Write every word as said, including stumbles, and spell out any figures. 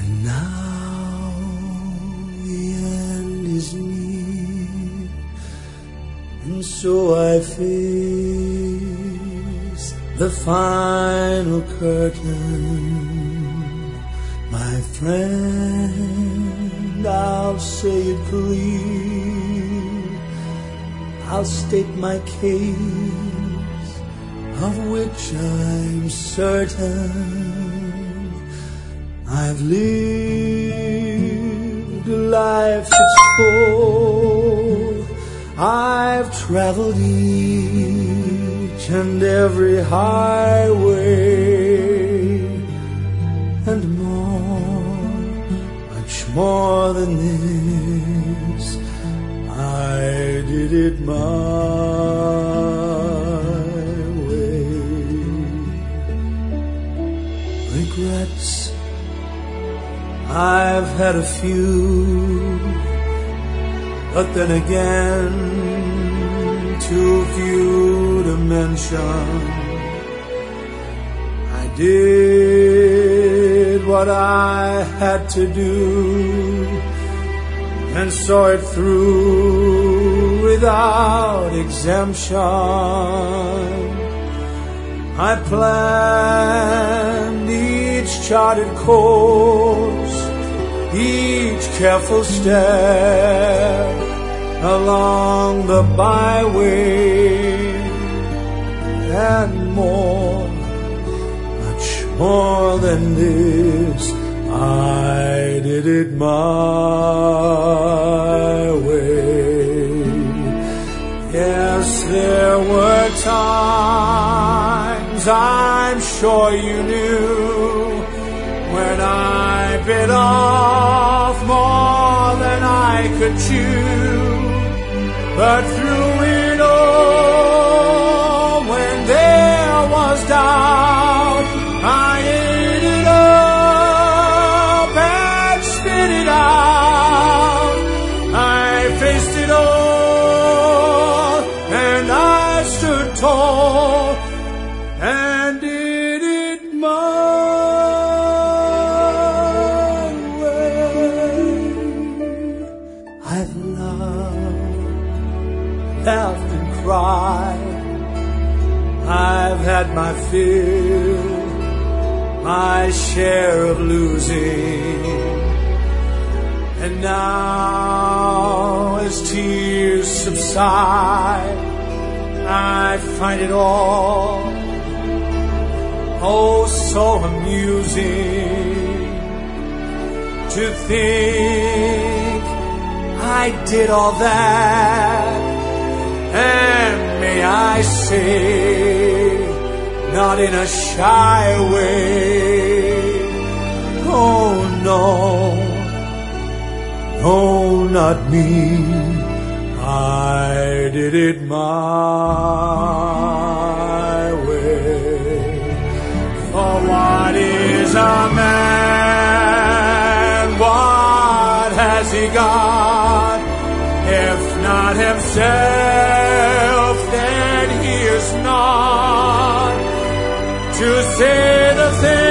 And now the end is near, and so I face the final curtain. My friend, I'll say it clear, I'll state my case, of which I'm certain. I've lived a life that's full, I've traveled each and every highway, and more, much more than this, I did it my way. Regrets, I've had a few, but then again, too few to mention. I did what I had to do, and saw it through without exemption. I planned each charted course, each careful step along the byway, and more, much more than this, I did it my way. Yes, there were times, I'm sure you knew, when I bit off more than I could chew. But through it all, when there was doubt, I ate it up and spit it out. I faced it all, and I stood tall, and did it my way. I've loved, laughed and cried, I've had my fill, my share of losing, and now as tears subside, I find it all oh so amusing to think I did all that, and may I say, not in a shy way. Oh no, no, not me, I did it my way. For what is a man? What has he got? If not himself, then he is not to say the thing